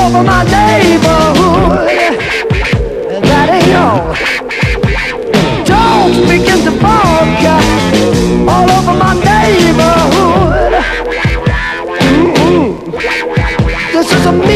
over my neighborhood. That ain't all. Dogs begin to bark all over my neighborhood. This is a